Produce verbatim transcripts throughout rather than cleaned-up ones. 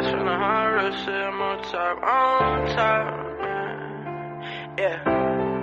from the horror shit, I'm on top, on top, yeah.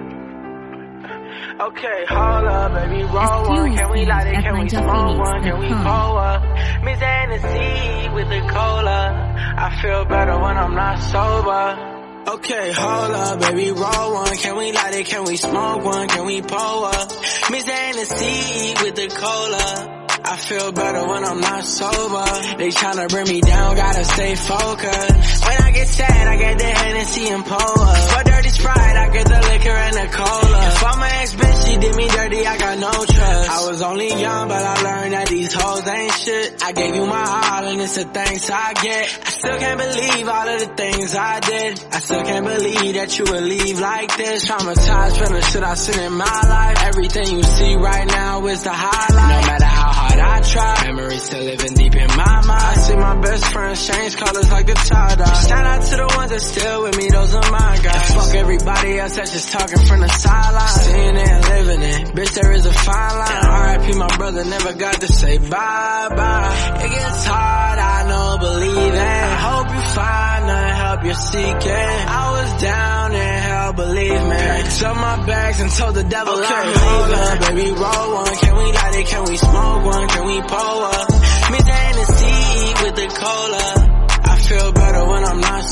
Okay, hold up, baby, roll one. Can we light it? Can we smoke one? Can we pull up? Miss Hennessy with the cola. I feel better when I'm not sober. Okay, hold up, baby, roll one. Can we light it? Can we smoke one? Can we pull up? Miss Hennessy with the cola. I feel better when I'm not sober. They tryna bring me down, gotta stay focused. When I get sad, I get the Hennessy and pull up. For dirty Sprite, I get the liquor and the cola. If I'm my ex-bitch, she did me dirty, I got no trust. I was only young, but I learned that these hoes ain't shit. I gave you my all, and it's the thanks I get. I still can't believe all of the things I did. I still can't believe that you would leave like this. Traumatized from the shit I seen in my life. Everything you see right now is the highlight. No matter how hard I try, memories still living deep in my mind. I see my best friends change colors like the tie-dye. Shout out to the ones that still with me, those are my guys. And fuck everybody else that's just talking from the sideline. Seeing it and living it, bitch, there is a fine line. And R I P my brother never got to say bye-bye. It gets hard, I know, believe it. I hope you find the help you're seeking. I was down in hell, believe me. Packed up my bags and told the devil okay, I'm leaving. Baby, roll one, can we light it, can we smoke one? Can we pull up? Miss Hennessy with the cola. I feel better when I'm not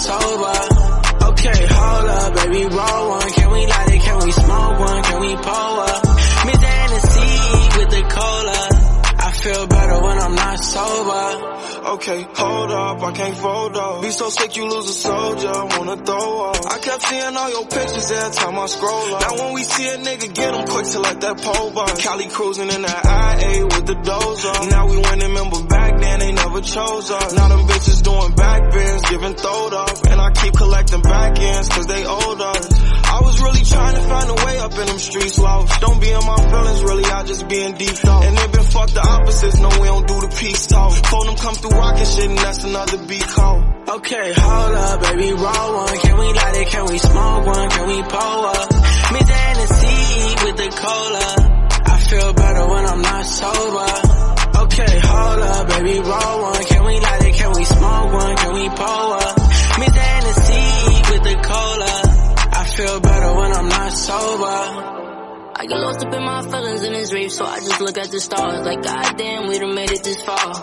sober. Okay, hold up, baby, roll one. Can we light it? Can we smoke one? Can we pull up? Miss Hennessy with the cola. I feel better when I'm not sober. Okay, hold up, I can't fold up. Be so sick you lose a soldier, wanna throw up. I kept seeing all your pictures every time I scroll up. Now when we see a nigga get him quick to let that pole bar. Cali cruising in that I A with the dozer. Now we went and remember back then they never chose us. Now them bitches doing back bends, giving throwed up. And I keep collecting back ends cause they owed us. I was really trying to find a way up in them streets lost. Don't be in my feelings really, I just be in deep thought. And they been fuck the opposites, no we don't do the peace talk. Phone them come through rockin' shit and that's another beat call. Okay, hold up, baby, roll one. Can we light it? Can we smoke one? Can we pull up? Miss Hennessy with the cola. I feel better when I'm not sober. Okay, hold up, baby, roll one. Can we light it? Can we smoke one? Can we pull up? Miss Hennessy with the cola. I feel better when I'm not sober. I get lost up in my feelings in this rave, so I just look at the stars like goddamn, we done made it this far.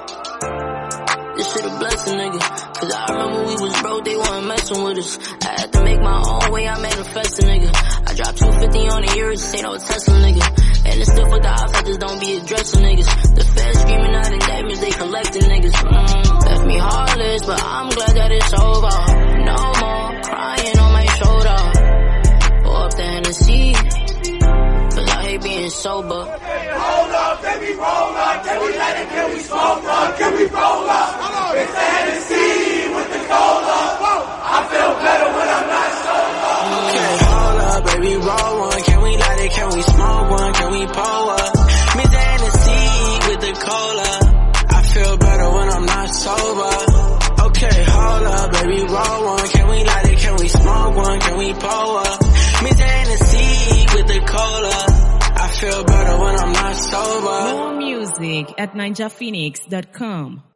This shit a blessing, nigga. Cause I remember we was broke, they wasn't messing with us. I had to make my own way, I manifested, nigga. I dropped two fifty on the years, this ain't no Tesla, nigga. And it's still for the ops, I just don't be addressing niggas. The feds screaming out indictments, they collecting niggas. Mm, left me heartless, but I'm glad that it's over. No more crying on my shoulder. Pour up the Hennessy, cause I hate being sober. Hey, hold up, baby, roll up. Can we light it? Can we smoke one? Can we roll up? It's the Hennessy with the cola. I feel better when I'm not sober. Okay, hold up, baby, roll one. Can we light it? Can we smoke one? Can we pull up? Miss Hennessy with the cola. I feel better when I'm not sober. Okay, hold up, baby, roll one. Can we light it? Can we smoke one? Can we pull up? Miss Hennessy with the cola. I feel better when I'm not sober. More music at ninja phoenix dot com.